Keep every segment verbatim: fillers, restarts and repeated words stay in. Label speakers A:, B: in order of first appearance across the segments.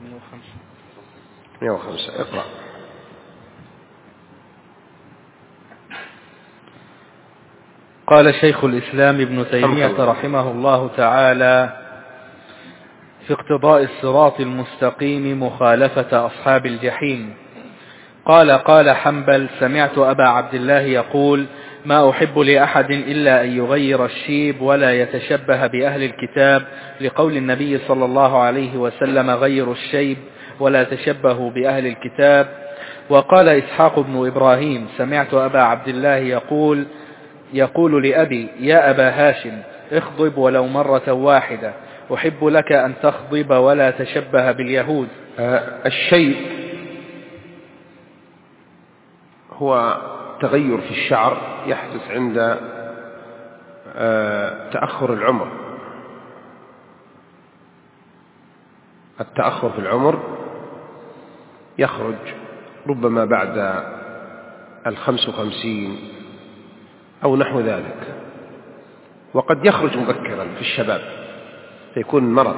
A: مئة وخمسة. اقرأ.
B: قال شيخ الإسلام ابن تيمية رحمه الله تعالى في اقتضاء الصراط المستقيم مخالفة أصحاب الجحيم. قال قال حنبل: سمعت أبا عبد الله يقول: ما أحب لأحد إلا أن يغير الشيب ولا يتشبه بأهل الكتاب، لقول النبي صلى الله عليه وسلم: غيروا الشيب ولا تشبهوا بأهل الكتاب. وقال إسحاق بن إبراهيم: سمعت أبا عبد الله يقول يقول لأبي: يا أبا هاشم، اخضب ولو مرة واحدة، أحب لك أن تخضب ولا تشبه باليهود.
A: الشيب هو تغير في الشعر يحدث عند تأخر العمر. التأخر في العمر يخرج ربما بعد الخمس وخمسين أو نحو ذلك، وقد يخرج مبكرا في الشباب فيكون مرض.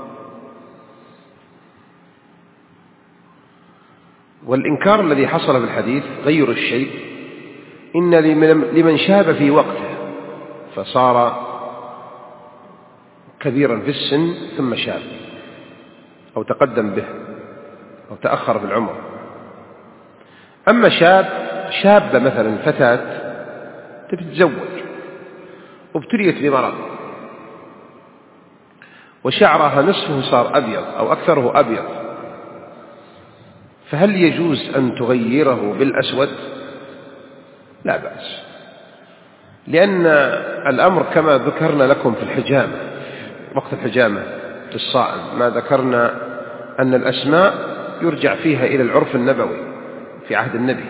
A: والإنكار الذي حصل في الحديث غير الشيب إن لمن شاب في وقته فصار كبيرا في السن ثم شاب أو تقدم به أو تأخر في العمر. أما شاب شابة مثلا فتاة تتزوج وابتليت بمرض وشعرها نصفه صار أبيض أو أكثره أبيض، فهل يجوز أن تغيره بالأسود؟ لا بأس، لأن الأمر كما ذكرنا لكم في الحجامة، وقت الحجامة للصائم، ما ذكرنا أن الأسماء يرجع فيها إلى العرف النبوي في عهد النبي.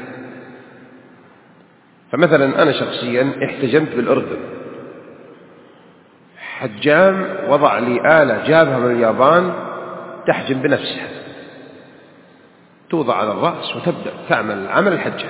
A: فمثلا أنا شخصيا احتجمت بالأردن، حجام وضع لي آلة جابها من اليابان تحجم بنفسها، توضع على الرأس وتبدأ تعمل عمل الحجام.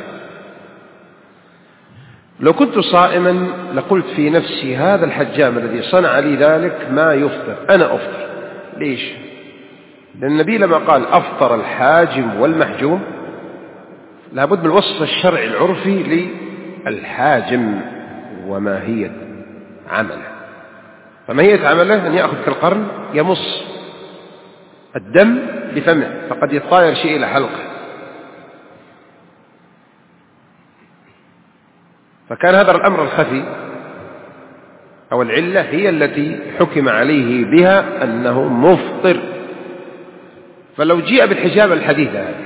A: لو كنت صائما لقلت في نفسي هذا الحجام الذي صنع لي ذلك ما يفطر، أنا أفطر. ليش؟ لأن النبي لما قال أفطر الحاجم والمحجوم لابد من الوصف الشرعي العرفي للحاجم وماهية عمله. فماهية عمله أن يأخذ كالقرن يمص الدم بفمه، فقد يطاير شيء إلى حلقه. فكان هذا الأمر الخفي أو العلة هي التي حكم عليه بها أنه مفطر. فلو جيء بالحجامة الحديثة هذه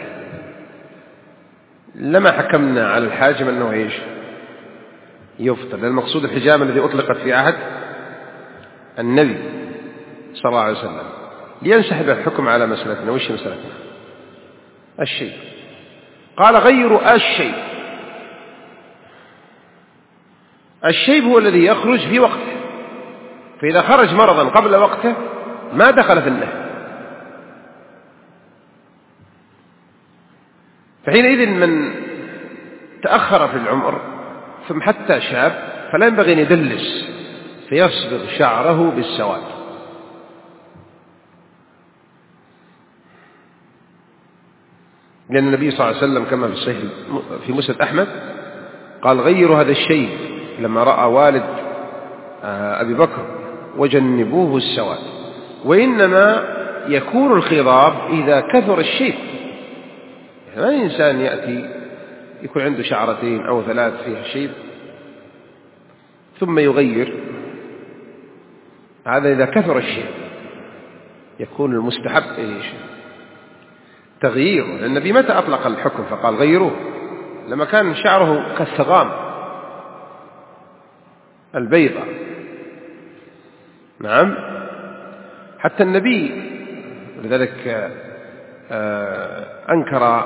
A: لما حكمنا على الحاجم أنه إيش؟ يفطر، لأن المقصود الحجامة الذي أطلقت في عهد النبي صلى الله عليه وسلم لينسحب الحكم على مسألتنا. وش مسألتنا؟ الشيء. قال غير الشيء. الشيب هو الذي يخرج في وقته، فإذا خرج مرضا قبل وقته ما دخل في النهي. فحينئذ من تأخر في العمر ثم حتى شاب فلا ينبغي أن يدلس فيصبغ شعره بالسواد. لأن النبي صلى الله عليه وسلم كما في الصحيح في مسند أحمد قال غيروا هذا الشيء لما رأى والد أبي بكر وجنبوه السواد. وإنما يكون الخضاب إذا كثر الشيب، يعني ما إنسان يأتي يكون عنده شعرتين أو ثلاث فيها شيب ثم يغير، هذا إذا كثر الشيب يكون المستحب إيش؟ تغييره. النبي متى أطلق الحكم فقال غيروه؟ لما كان شعره كالثغام البيضة. نعم، حتى النبي لذلك أنكر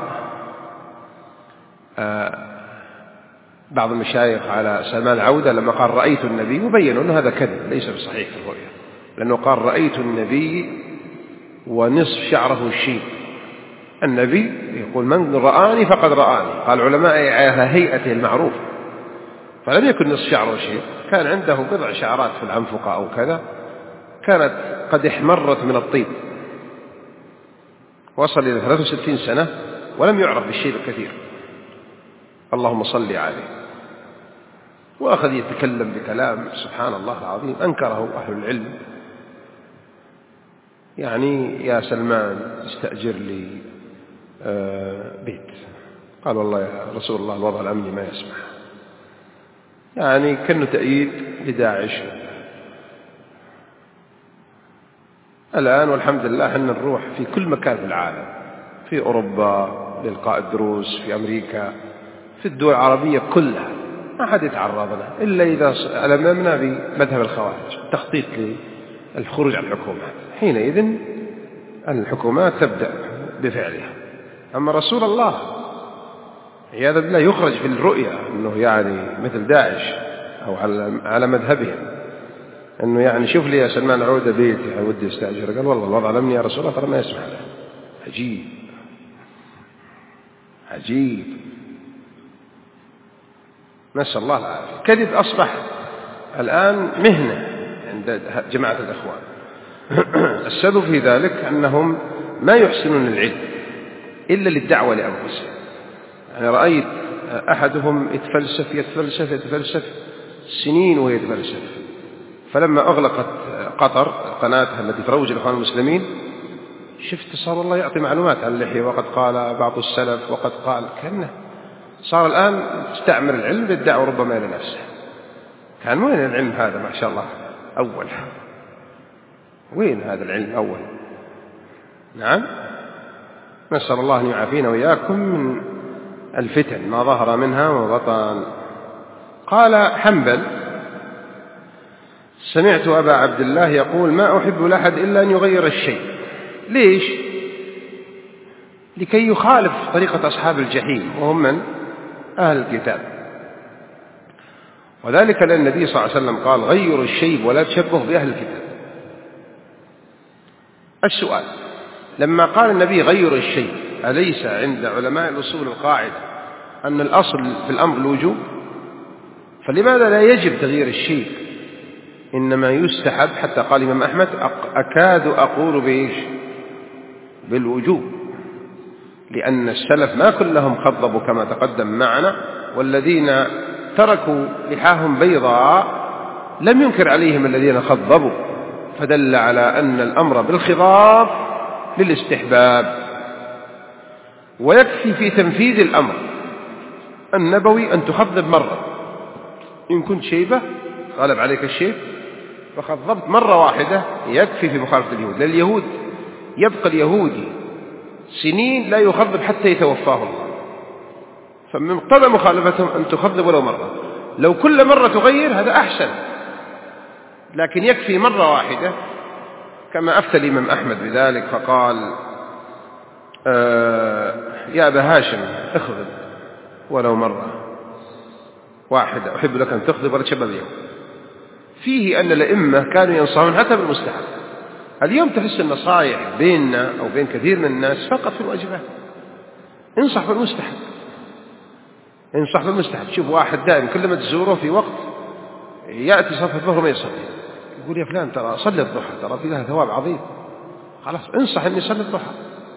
A: بعض المشايخ على سلمان العودة لما قال رأيت النبي، وبينوا أن هذا كذب ليس بصحيح في الرؤيا، لأنه قال رأيت النبي ونصف شعره الشيب. النبي يقول من رآني فقد رآني، قال العلماء على هيئته المعروف، فلم يكن نصف شعره شيب، كان عنده بضع شعرات في العنفقة أو كذا كانت قد احمرت من الطيب، وصل إلى ثلاث وستين سنة ولم يعرف بالشيء الكثير، اللهم صل عليه، وأخذ يتكلم بكلام سبحان الله العظيم أنكره أهل العلم. يعني يا سلمان استأجر لي بيت، قال والله يا رسول الله الوضع الأمني ما يسمح. يعني كأنه تأييد لداعش. الآن والحمد لله احنا نروح في كل مكان في العالم، في أوروبا لإلقاء الدروس، في أمريكا، في الدول العربية كلها، ما حد يتعرض له إلا إذا ألممنا بمذهب الخوارج، تخطيط للخروج عن الحكومات. حينئذ الحكومات تبدأ بفعلها. أما رسول الله عياذا بالله يخرج في الرؤيا أنه يعني مثل داعش أو على مذهبهم، أنه يعني شوف لي يا سلمان عود بيتي ودي استأجر، قال والله الوضع الأمني يا رسول الله ترى ما يسمح له. عجيب عجيب، نسأل الله العافية. كذب أصبح الآن مهنة عند جماعة الأخوان. السبب في ذلك أنهم ما يحسنون العلم إلا للدعوة لأنفسهم. يعني رأيت أحدهم يتفلسف يتفلسف يتفلسف سنين وهو يتفلسف، فلما أغلقت قطر قناتها التي تروج الإخوان المسلمين شفت صار والله يعطي معلومات عن اللحية، وقد قال بعض السلف وقد قال، كأنه صار الآن استعمل العلم للدعوة ربما إلى نفسه. كان وين العلم هذا ما شاء الله أول؟ وين هذا العلم أول؟ نعم، نسأل الله أن يعافينا وإياكم من الفتن ما ظهر منها وبطن. قال حنبل: سمعت أبا عبد الله يقول: ما أحب لأحد إلا أن يغير الشيء. ليش؟ لكي يخالف طريقة أصحاب الجحيم وهم من أهل الكتاب. وذلك لأن النبي صلى الله عليه وسلم قال: غيروا الشيب ولا تشبهوا بأهل الكتاب. السؤال: لما قال النبي غيروا الشيء، أليس عند علماء الأصول القاعدة أن الأصل في الأمر الوجوب؟ فلماذا لا يجب تغيير الشيء، إنما يستحب؟ حتى قال الإمام أحمد: أكاد أقول بإيش؟ بالوجوب، لأن السلف ما كلهم خضبوا كما تقدم معنا، والذين تركوا لحاهم بيضاء لم ينكر عليهم الذين خضبوا، فدل على أن الأمر بالخضاب للاستحباب. ويكفي في تنفيذ الأمر النبوي أن تخضب مرة، إن كنت شيبة غلب عليك الشيب فخضبت مرة واحدة يكفي في مخالفة اليهود. لأن اليهود يبقى اليهودي سنين لا يخضب حتى يتوفاه الله، فمن مقتضى مخالفتهم أن تخضب ولو مرة. لو كل مرة تغير هذا أحسن، لكن يكفي مرة واحدة، كما أفتى الإمام أحمد بذلك فقال: آه يا أبا هاشم اخضب ولو مرة واحدة، أحب لك أن تخضب ولا تشبه اليوم. فيه أن الأئمة كانوا ينصحون حتى بالمستحب. اليوم تحس النصائح بيننا أو بين كثير من الناس فقط في الواجبات. انصح بالمستحب، انصح بالمستحب. شوف واحد دائم كل ما تزوره في وقت يأتي صلاة الظهر ما يصلي، يقول: يا فلان ترى صلي الضحى، ترى في لها ثواب عظيم. خلاص انصح اني صلي الضحى،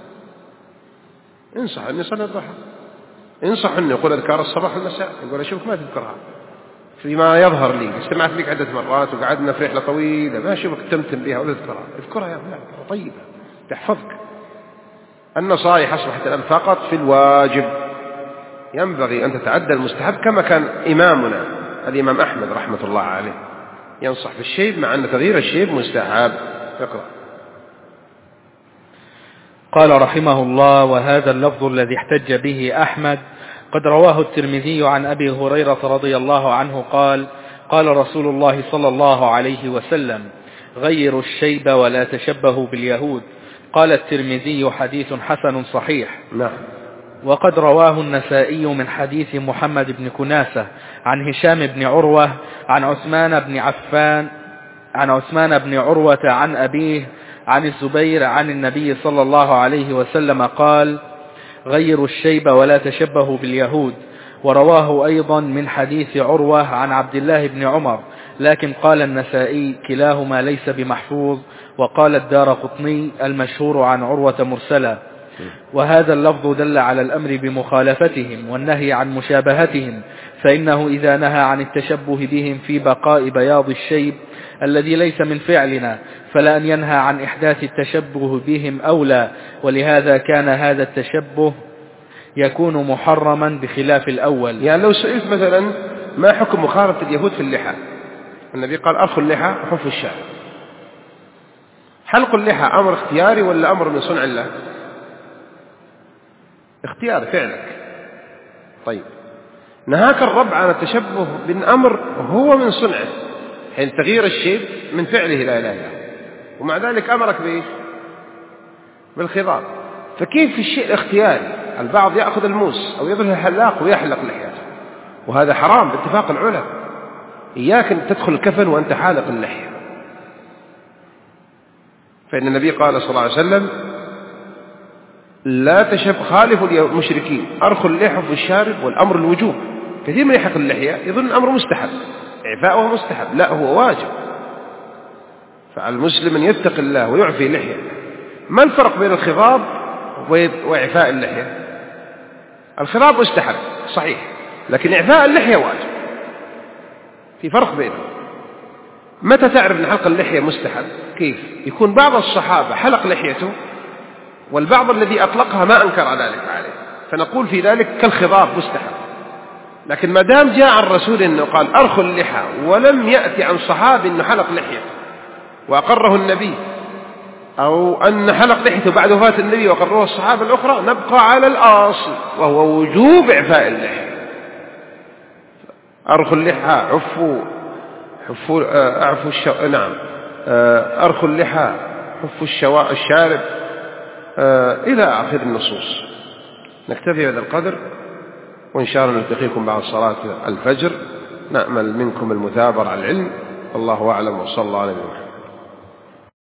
A: انصح اني صلي الضحى، انصح اني يقول اذكار الصباح والمساء، يقول: اشوفك ما تذكرها فيما يظهر لي، استمعت لك عدة مرات وقعدنا في رحلة طويلة ما اشوفك تمتن بها ولا تذكرها، اذكرها يا فلان طيبة تحفظك. النصائح اصبحت الان فقط في الواجب، ينبغي ان تتعدى المستحب، كما كان امامنا الامام احمد رحمة الله عليه ينصح في الشيب، مع أن تغيير الشيب مستحب. اقرأ.
B: قال رحمه الله: وهذا اللفظ الذي احتج به أحمد قد رواه الترمذي عن أبي هريرة رضي الله عنه قال: قال رسول الله صلى الله عليه وسلم: غيروا الشيب ولا تشبهوا باليهود. قال الترمذي: حديث حسن صحيح.
A: نعم.
B: وقد رواه النسائي من حديث محمد بن كناسة عن هشام بن عروة عن عثمان بن عفان عن عثمان بن عروة عن أبيه عن الزبير عن النبي صلى الله عليه وسلم قال: غيروا الشيب ولا تشبهوا باليهود. ورواه أيضا من حديث عروة عن عبد الله بن عمر، لكن قال النسائي: كلاهما ليس بمحفوظ. وقال الدارقطني: المشهور عن عروة مرسلا. وهذا اللفظ دل على الأمر بمخالفتهم والنهي عن مشابهتهم، فإنه إذا نهى عن التشبه بهم في بقاء بياض الشيب الذي ليس من فعلنا فلا أن ينهى عن إحداث التشبه بهم أولى، ولهذا كان هذا التشبه يكون محرما بخلاف الأول.
A: يعني لو سئلت مثلا ما حكم مخالفة اليهود في اللحى؟ النبي قال أرخوا اللحى وحفوا الشعر. حلق اللحى أمر اختياري ولا أمر من صنع الله؟ اختيار فعلك. طيب نهاك الرب عن التشبه بالأمر هو من صنعه، حين تغيير الشيء من فعله لا إله إلا هو، ومع ذلك أمرك بإيش؟ بالخضاب. فكيف في الشيء الاختياري البعض يأخذ الموس أو يضرب الحلاق ويحلق لحيته، وهذا حرام باتفاق العلماء. إياك أن تدخل الكفن وأنت حالق اللحية، فإن النبي قال صلى الله عليه وسلم لا تشب خالفوا المشركين أرخوا اللحى في الشارب والأمر الوجوب. كثير من يحلق اللحية يظن الأمر مستحب، إعفاؤه مستحب، لا هو واجب. فعلى المسلم أن يتقي الله ويعفي لحية. ما الفرق بين الخضاب وإعفاء اللحية؟ الخضاب مستحب صحيح، لكن إعفاء اللحية واجب، في فرق بينهم. متى تعرف أن حلق اللحية مستحب؟ كيف يكون بعض الصحابة حلق لحيته والبعض الذي أطلقها ما أنكر ذلك عليه، فنقول في ذلك كالخضاب مستحب. لكن ما دام جاء عن رسول أنه قال أرخوا اللحى ولم يأتي عن صحابي أنه حلق لحيته وأقره النبي، أو أن حلق لحيته بعد وفاة النبي وقرره الصحابة الأخرى، نبقى على الأصل وهو وجوب إعفاء اللحية. أرخوا اللحى عفوا حفوا أعفوا الشو... نعم أرخوا اللحى حفوا الشوا... الشارب إلى آخر النصوص. نكتفي بهذا القدر، وإن شاء الله نلتقيكم بعد صلاة الفجر. نأمل منكم المثابرة على العلم. الله أعلم، وصلى الله عليه وسلم.